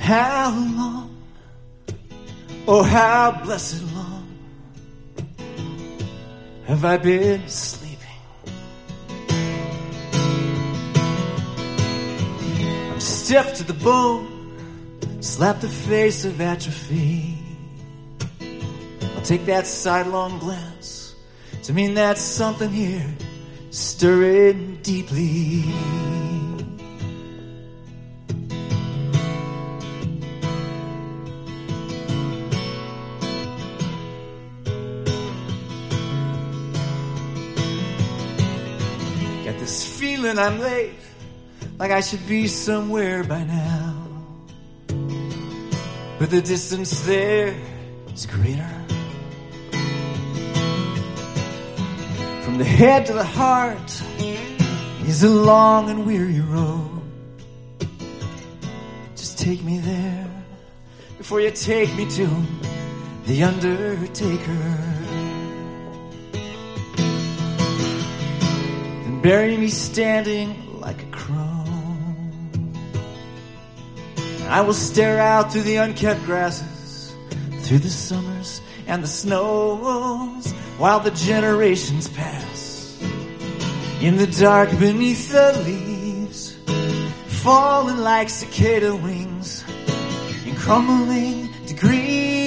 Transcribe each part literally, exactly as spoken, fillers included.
How long, oh how blessed long have I been sleeping? I'm stiff to the bone, slap the face of atrophy. I'll take that sidelong glance to mean that something here stirring deeply. Got this feeling I'm late, like I should be somewhere by now, but the distance there is greater. From the head to the heart is a long and weary road. Just take me there before you take me to the undertaker. Then bury me standing like a crow. I will stare out through the unkept grasses, through the summers and the snows, while the generations pass. In the dark beneath the leaves, falling like cicada wings in crumbling degrees.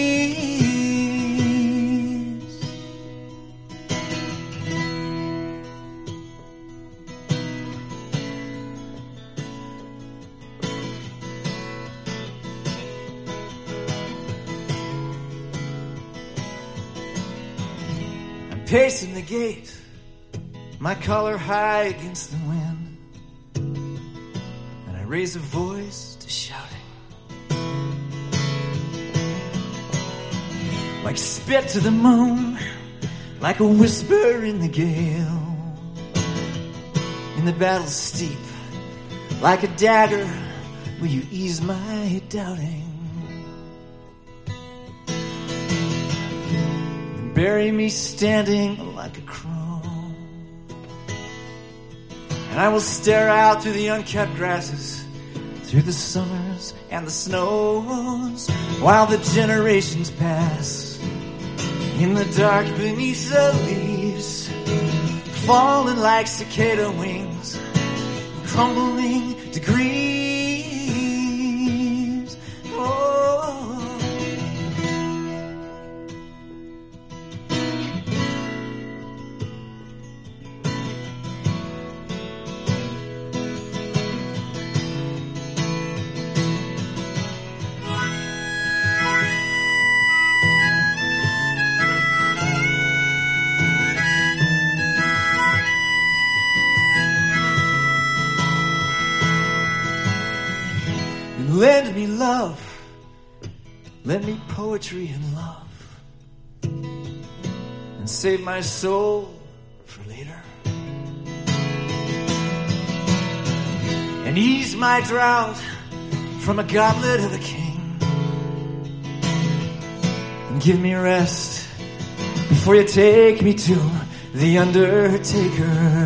Pacing the gate, my collar high against the wind, and I raise a voice to shouting, like spit to the moon, like a whisper in the gale. In the battle steep, like a dagger, will you ease my doubting? Bury me standing like a crow, and I will stare out through the unkept grasses, through the summers and the snows, while the generations pass. In the dark beneath the leaves, falling like cicada wings, crumbling degrees. Oh, lend me love, lend me poetry and love, and save my soul for later, and ease my drought from a goblet of a king, and give me rest before you take me to the undertaker.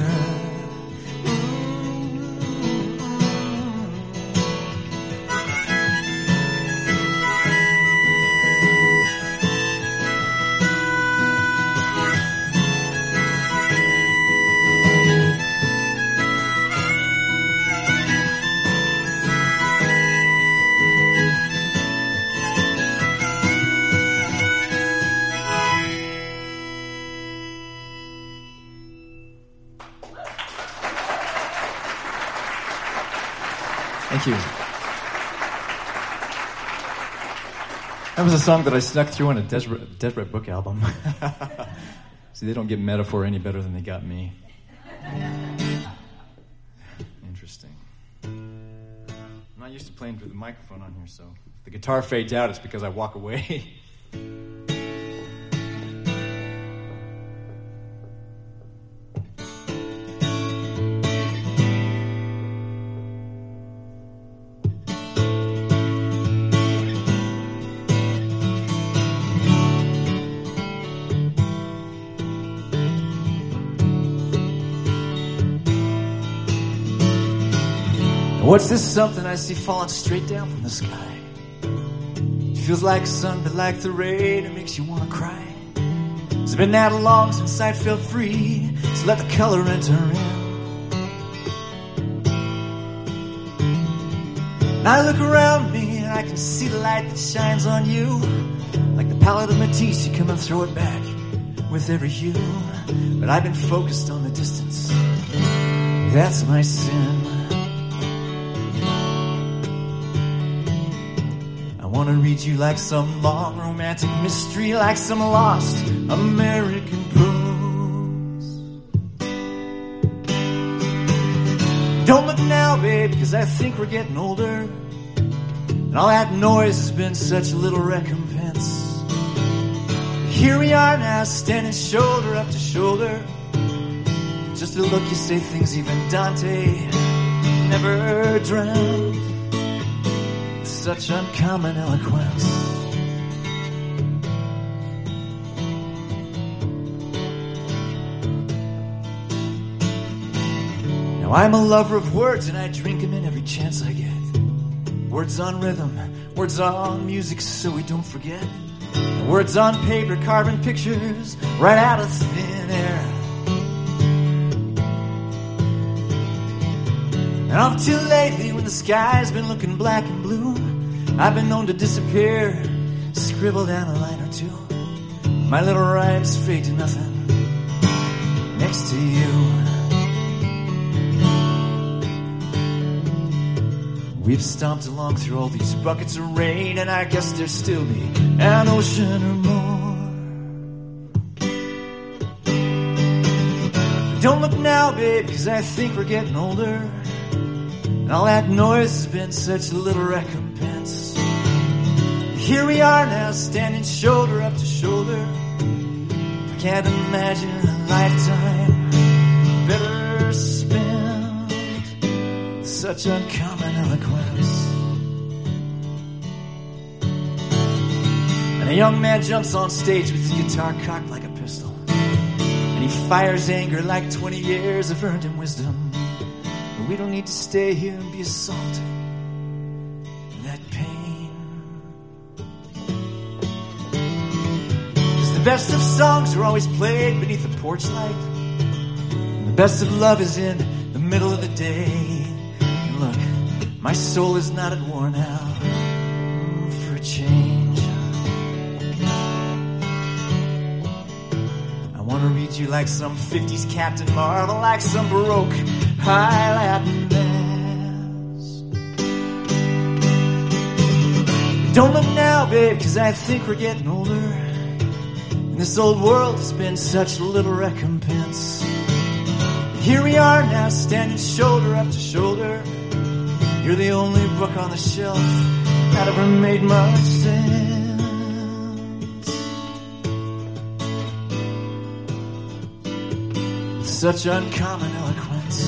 Thank you. That was a song that I snuck through on a Deseret, Deseret Book album. See, they don't get Metaphor any better than they got me. Interesting. I'm not used to playing through the microphone on here, so if the guitar fades out, it's because I walk away. What's this something I see falling straight down from the sky? feels like sun, but like the rain, it makes you want to cry. It's been that long since I felt free, so let the color enter in. And I look around me and I can see the light that shines on you. Like the palette of Matisse, you come and throw it back with every hue. But I've been focused on the distance. That's my sin. I want to read you like some long romantic mystery, like some lost American prose. Don't look now, babe, because I think we're getting older. And all that noise has been such a little recompense. Here we are now, standing shoulder up to shoulder. Just a look, you say things even Dante never dreamt. Such uncommon eloquence. Now I'm a lover of words and I drink them in every chance I get. Words on rhythm, words on music so we don't forget. Words on paper, carving pictures right out of thin air. And up till lately when the sky's been looking black and blue, I've been known to disappear, scribble down a line or two. My little rhymes fade to nothing next to you. We've stomped along through all these buckets of rain, and I guess there'll still be an ocean or more. Don't look now, babe, because I think we're getting older. And all that noise has been such a little recompense. Here we are now, standing shoulder up to shoulder. I can't imagine a lifetime better spent. Such uncommon eloquence. And a young man jumps on stage with his guitar cocked like a pistol. And he fires anger like twenty years have earned him wisdom. But we don't need to stay here and be assaulted in that pain. Cause the best of songs are always played beneath the porch light. And the best of love is in the middle of the day. And look, my soul is not at war now for a change. I want to read you like some fifties Captain Marvel, like some Baroque high Latin mass. Don't look now, babe, cause I think we're getting older. And this old world has been such a little recompense. Here we are now, standing shoulder up to shoulder. You're the only book on the shelf that ever made much sense. Such uncommon eloquence.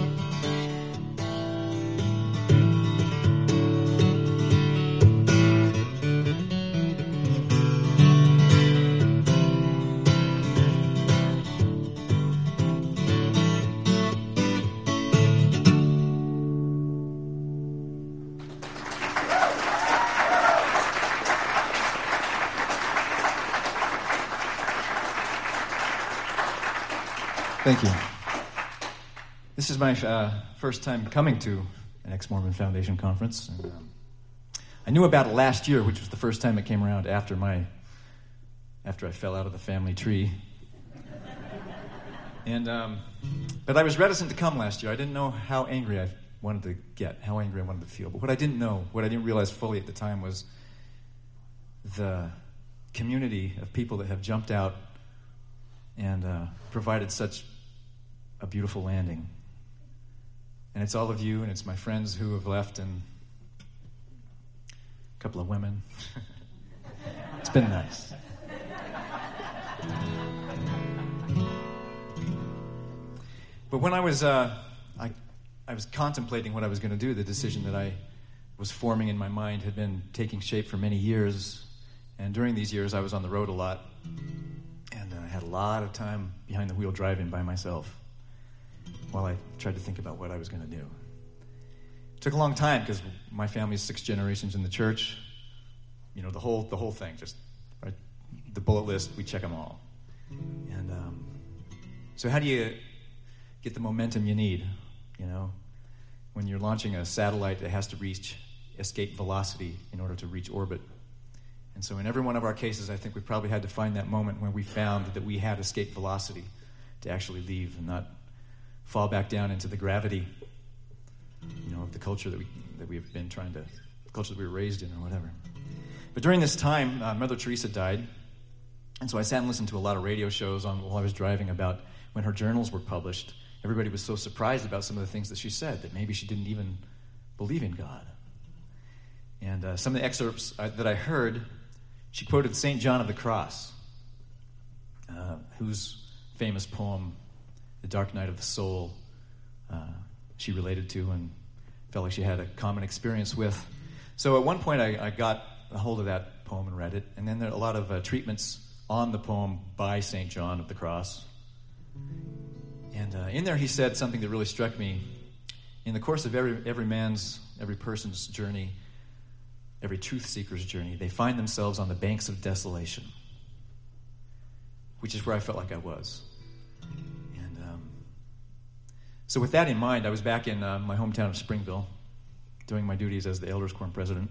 Thank you. This is my uh, first time coming to an Ex-Mormon Foundation conference. And, um, I knew about it last year, which was the first time it came around after my, after I fell out of the family tree. And um, but I was reticent to come last year. I didn't know how angry I wanted to get, how angry I wanted to feel. But what I didn't know, what I didn't realize fully at the time was the community of people that have jumped out and uh, provided such a beautiful landing. And it's all of you, and it's my friends who have left, and a couple of women. It's been nice. But when I was, uh, I, I was contemplating what I was going to do, the decision that I was forming in my mind had been taking shape for many years. And during these years, I was on the road a lot. And I had a lot of time behind the wheel driving by myself while I tried to think about what I was going to do. It took a long time because my family is six generations in the church. you know, the whole the whole thing, just right, the bullet list, we check them all. And um, so how do you get the momentum you need, you know, when you're launching a satellite that has to reach escape velocity in order to reach orbit? And so in every one of our cases, I think we probably had to find that moment when we found that we had escape velocity to actually leave and not fall back down into the gravity, you know, of the culture that we that we've been trying to, the culture that we were raised in or whatever. But during this time, uh, Mother Teresa died, and so I sat and listened to a lot of radio shows on while I was driving about when her journals were published. Everybody was so surprised about some of the things that she said that maybe she didn't even believe in God. And uh, some of the excerpts I, that I heard, she quoted Saint John of the Cross, uh, whose famous poem, The Dark Night of the Soul, uh, she related to and felt like she had a common experience with. So at one point I, I got a hold of that poem and read it, and then there are a lot of uh, treatments on the poem by Saint John of the Cross. And uh, in there he said something that really struck me. In the course of every every man's, every person's journey, every truth seeker's journey, they find themselves on the banks of desolation, which is where I felt like I was. And um, so with that in mind, I was back in uh, my hometown of Springville, doing my duties as the Elders Quorum president.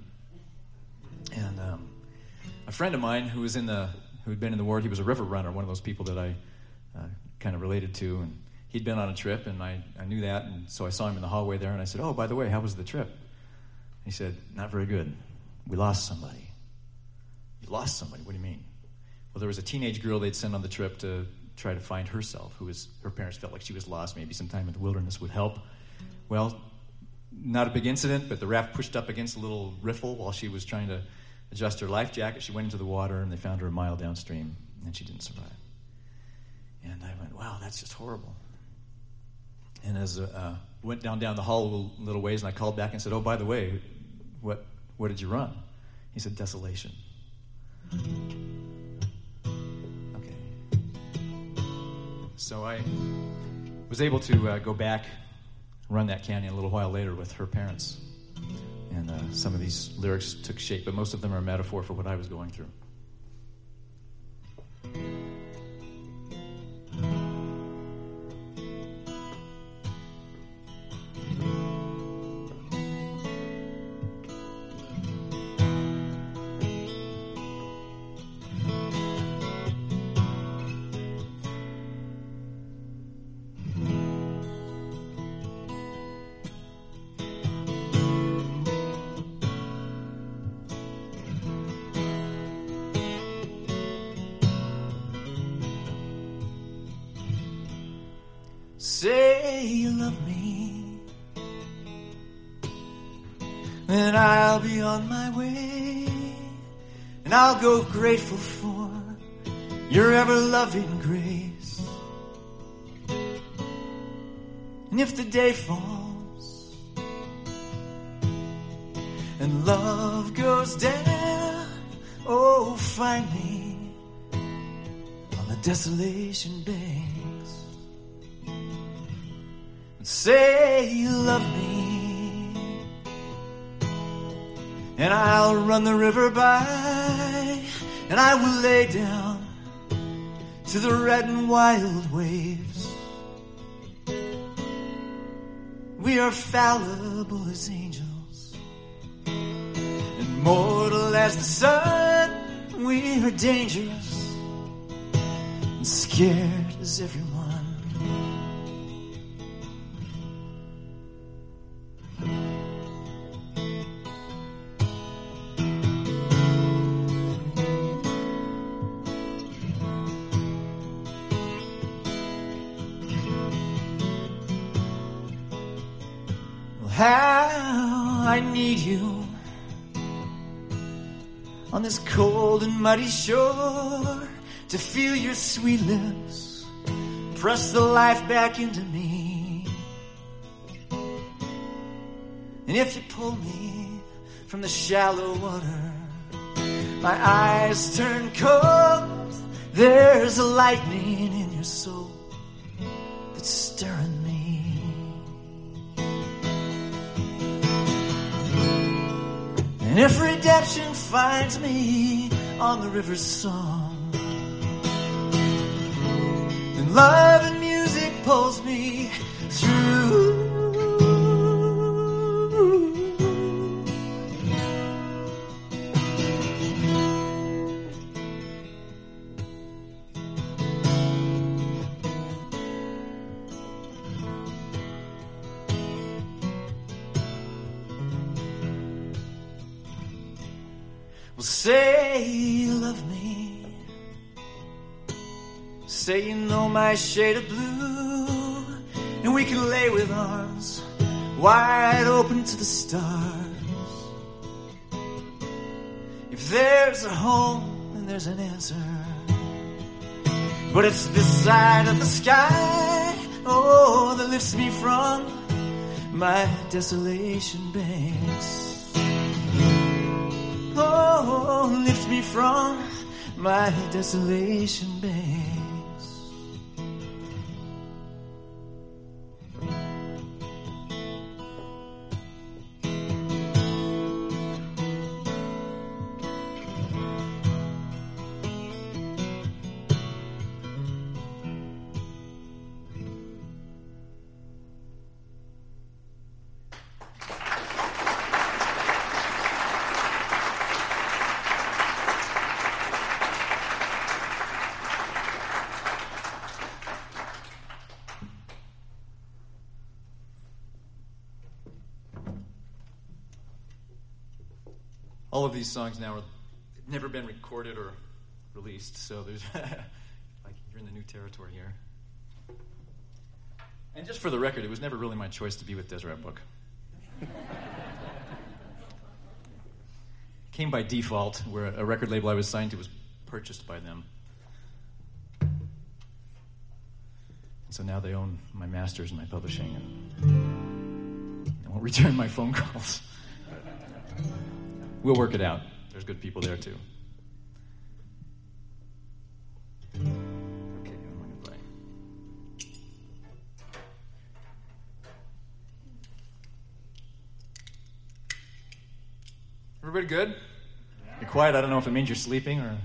And um, a friend of mine who was in the who had been in the ward, he was a river runner, one of those people that I uh, kind of related to, and he'd been on a trip, and I, I knew that, and so I saw him in the hallway there, and I said, "Oh, by the way, how was the trip?" He said, "Not very good. We lost somebody." "You lost somebody? What do you mean?" "Well, there was a teenage girl they'd sent on the trip to try to find herself, who was, her parents felt like she was lost, maybe some time in the wilderness would help. Well, not a big incident, but the raft pushed up against a little riffle while she was trying to adjust her life jacket. She went into the water, and they found her a mile downstream, and she didn't survive." And I went, "Wow, that's just horrible." And as I uh, went down down the hall a little, little ways, and I called back and said, "Oh, by the way, what what did you run?" He said, "Desolation." Okay. So I was able to uh, go back, run that canyon a little while later with her parents. And uh, some of these lyrics took shape, but most of them are a metaphor for what I was going through. Say you love me, then I'll be on my way, and I'll go grateful for your ever-loving grace. And if the day falls and love goes down, oh, find me on the desolation banks. Say you love me, and I'll run the river by, and I will lay down to the red and wild waves. We are fallible as angels, and mortal as the sun. We are dangerous and scared as everyone. How I need you on this cold and muddy shore, to feel your sweet lips press the life back into me. And if you pull me from the shallow water, my eyes turn cold. There's a lightning in your soul that's stirring me. And if redemption finds me on the river's song. And love and music pulls me through. Well, say you love me. Say you know my shade of blue, and we can lay with arms wide open to the stars. If there's a home, then there's an answer. But it's this side of the sky, oh, that lifts me from my desolation banks. Oh, lift me from my desolation banks. All of these songs now have never been recorded or released, so there's like you're in the new territory here. And just for the record, it was never really my choice to be with Deseret Book. Came by default, where a record label I was signed to was purchased by them. So now they own my masters and my publishing, and they won't return my phone calls. We'll work it out. There's good people there, too. Okay, what am I going to play? Everybody good? You're quiet. I don't know if it means you're sleeping or...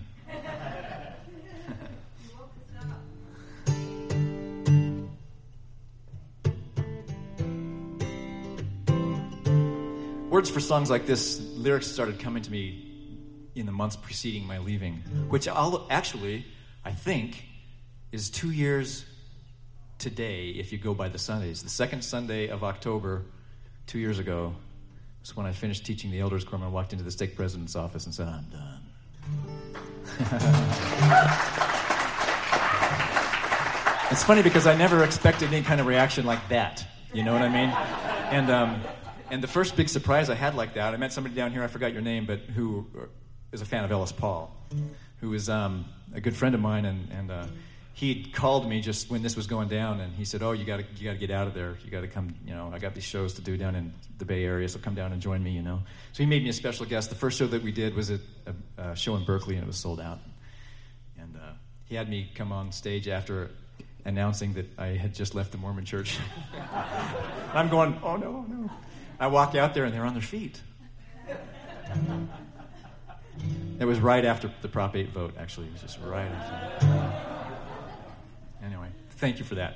Words for songs like this, lyrics started coming to me in the months preceding my leaving, which I'll, actually, I think, is two years today if you go by the Sundays. The second Sunday of October, two years ago, was when I finished teaching the elders quorum and walked into the stake president's office and said, I'm done. It's funny because I never expected any kind of reaction like that. You know what I mean? And, um... And the first big surprise I had like that, I met somebody down here, I forgot your name, but who is a fan of Ellis Paul, who is um, a good friend of mine, and, and uh, he'd called me just when this was going down, and he said, oh, you got to you got to get out of there. You got to come, you know, I got these shows to do down in the Bay Area, so come down and join me, you know. So he made me a special guest. The first show that we did was a, a, a show in Berkeley, and it was sold out. And uh, he had me come on stage after announcing that I had just left the Mormon church. I'm going, oh, no, no. I walk out there, and they're on their feet. It was right after the Prop eight vote, actually. It was just right after. Anyway, thank you for that.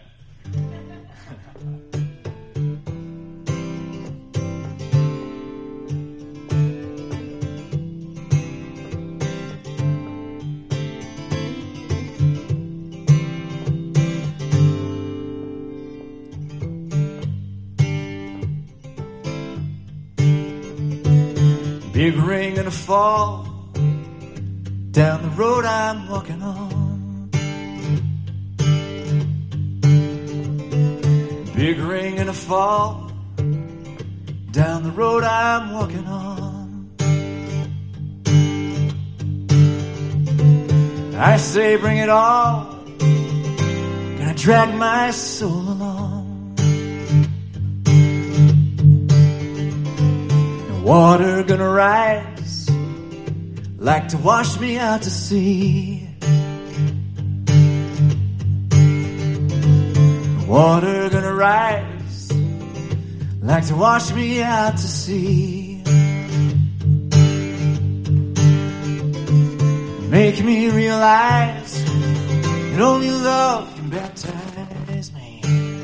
Big rain gonna fall down the road I'm walking on. Big rain gonna fall down the road I'm walking on. I say bring it on, gonna drag my soul along. Water gonna rise like to wash me out to sea. Water gonna rise like to wash me out to sea. make me realize that only love can baptize me.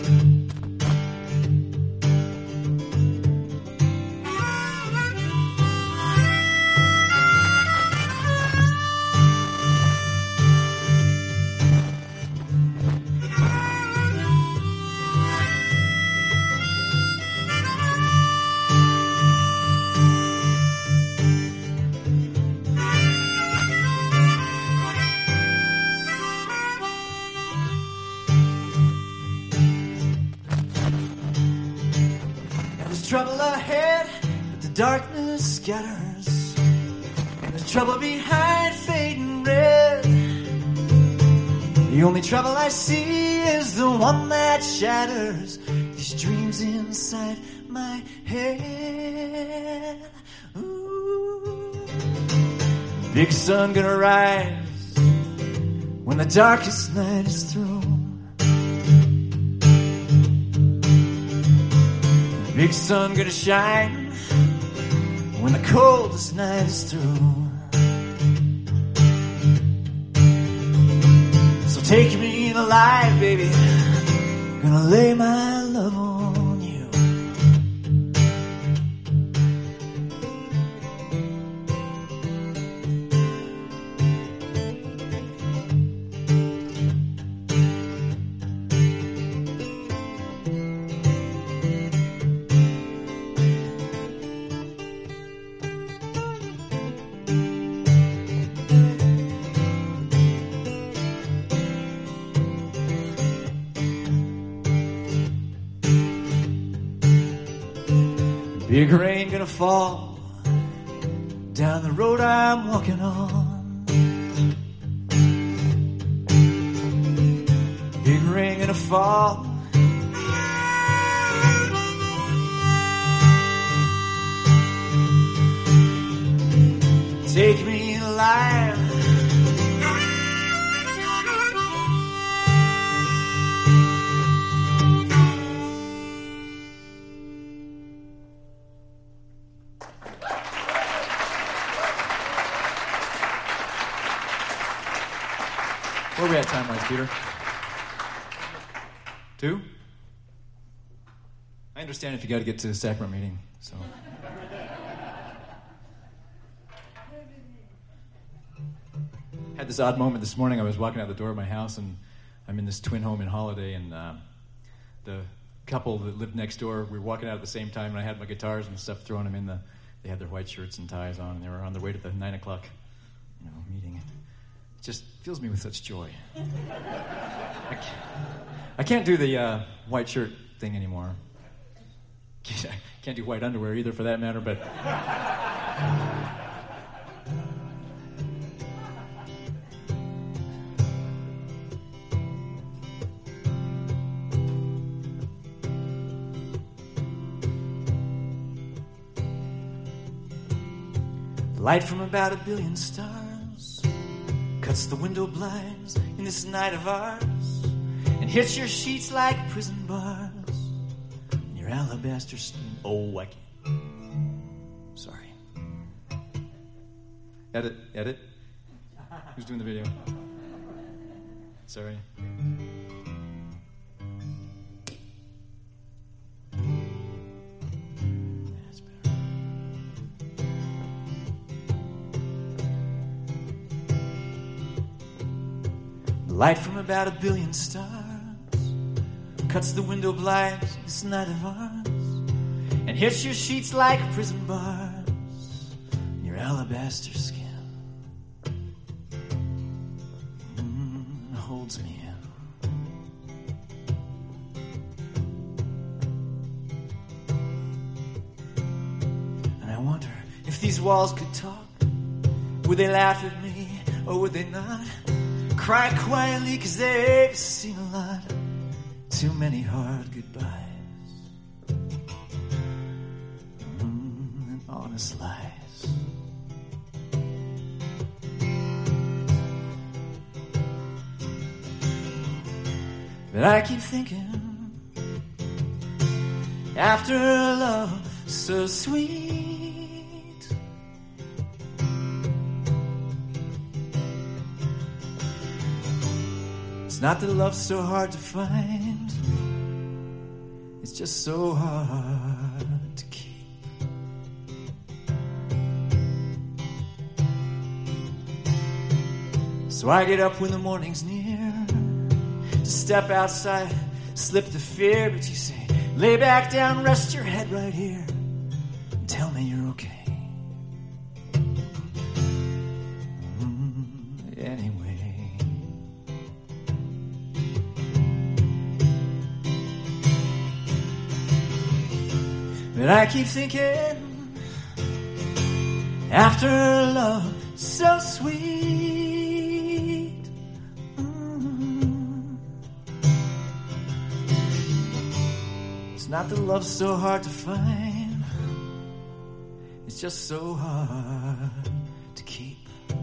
Trouble ahead, but the darkness scatters. And there's trouble behind fading red. The only trouble I see is the one that shatters these dreams inside my head. Ooh. Big sun gonna rise when the darkest night is through. Big sun gonna shine when the coldest night is through. So take me alive, baby. Gonna lay my love on you. Big rain gonna fall down the road I'm walking on. Big rain gonna fall. Take me alive. Where are we at time-wise, Peter? Two? I understand if you got to get to the sacrament meeting, so. Had this odd moment this morning. I was walking out the door of my house, and I'm in this twin home in Holiday, and uh, the couple that lived next door, we were walking out at the same time, and I had my guitars and stuff, throwing them in the, they had their white shirts and ties on, and they were on their way to the nine o'clock, you know, meeting. It just fills me with such joy. I can't, I can't do the uh, white shirt thing anymore. Can't do white underwear either, for that matter, but... Light from about a billion stars cuts the window blinds in this night of ours and hits your sheets like prison bars and your alabaster skin. Oh, I can't. Sorry. Edit, edit. Who's doing the video? Sorry. Light from about a billion stars cuts the window blinds this night of ours and hits your sheets like prison bars and your alabaster skin mm, holds me in. And I wonder if these walls could talk, would they laugh at me or would they not? Cry quietly cause they've seen a lot, too many hard goodbyes mm, and honest lies. But I keep thinking, after a love so sweet, It's not that love's so hard to find, it's just so hard to keep. So I get up when the morning's near to step outside, slip the fear, but you say, lay back down, rest your head right here, and tell me you're okay. Mm, anyway. But I keep thinking, after love so sweet, mm, it's not that love's so hard to find, it's just so hard to keep.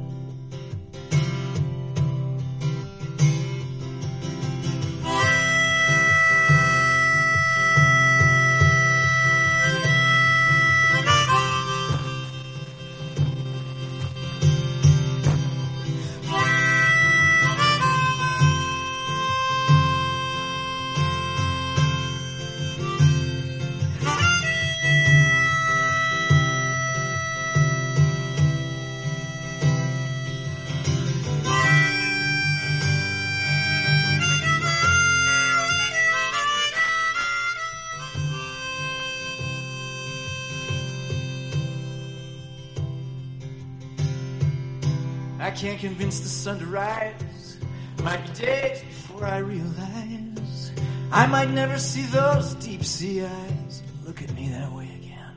I can't convince the sun to rise. Might be days before I realize I might never see those deep sea eyes look at me that way again.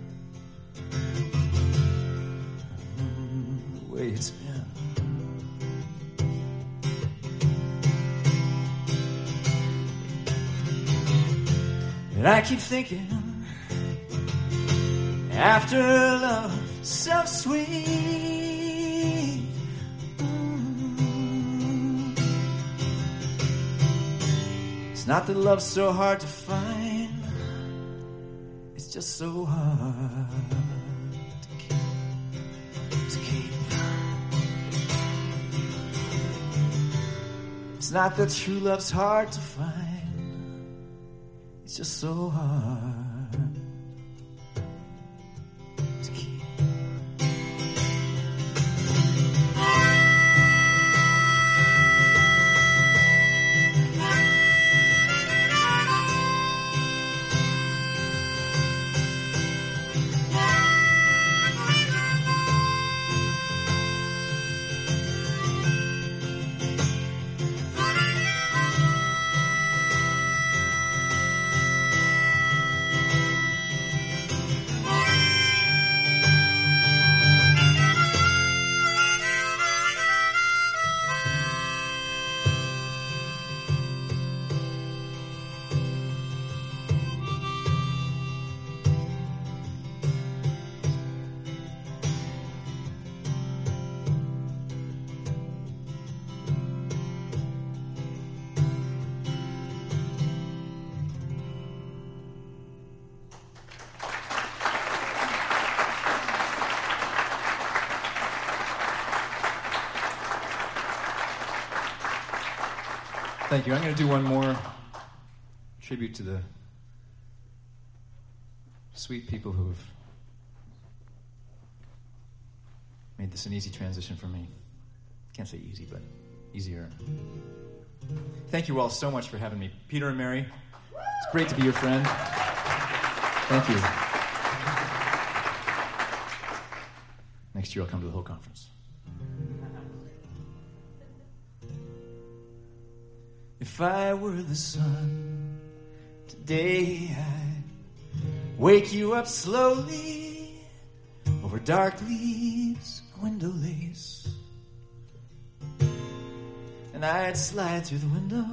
Mm, the way it's been. And I keep thinking, after love so sweet, it's not that love's so hard to find, it's just so hard to keep, to keep. It's not that true love's hard to find, it's just so hard to keep. Thank you. I'm going to do one more tribute to the sweet people who have made this an easy transition for me. Can't say easy, but easier. Thank you all so much for having me. Peter and Mary, it's great to be your friend. Thank you. Next year I'll come to the whole conference. If I were the sun, today I'd wake you up slowly over dark leaves, window lace, and I'd slide through the window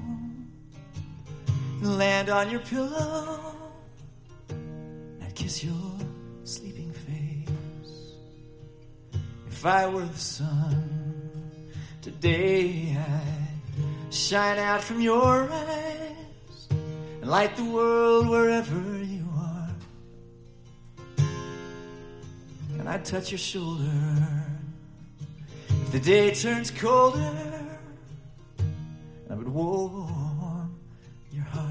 and land on your pillow. I'd kiss your sleeping face. If I were the sun, today I'd shine out from your eyes and light the world wherever you are. And I'd touch your shoulder if the day turns colder, would warm your heart.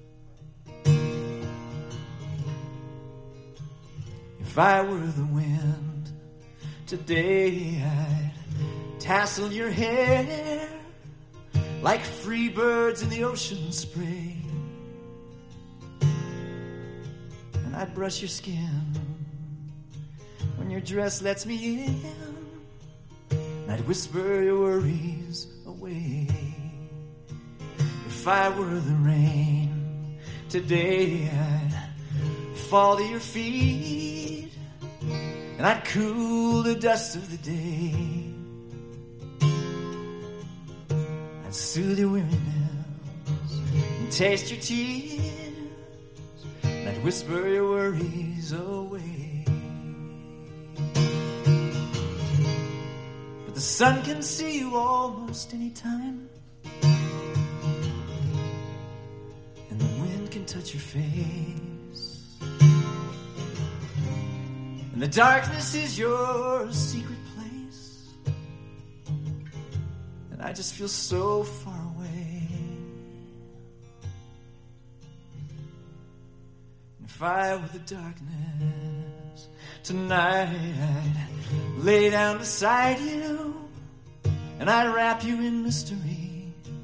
If I were the wind, today I'd tassel your hair like free birds in the ocean spray. And I'd brush your skin when your dress lets me in. And I'd whisper your worries away. If I were the rain, today I'd fall to your feet. And I'd cool the dust of the day. I'd soothe your weariness and taste your tears. And I'd whisper your worries away. But the sun can see you almost any time, and the wind can touch your face. And the darkness is your secret place. And I just feel so far away. And if I were the darkness, tonight I'd lay down beside you, and I'd wrap you in mystery,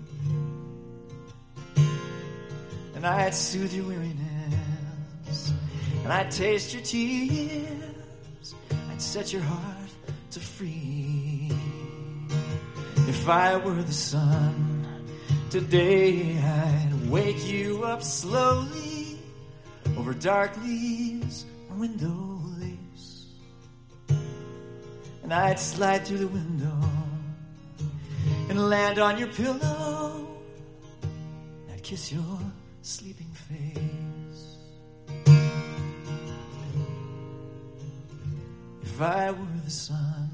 and I'd soothe your weariness, and I'd taste your tears. I'd set your heart to free. If I were the sun, today I'd wake you up slowly over dark leaves and window lace. And I'd slide through the window and land on your pillow. And I'd kiss your sleeping face. If I were the sun,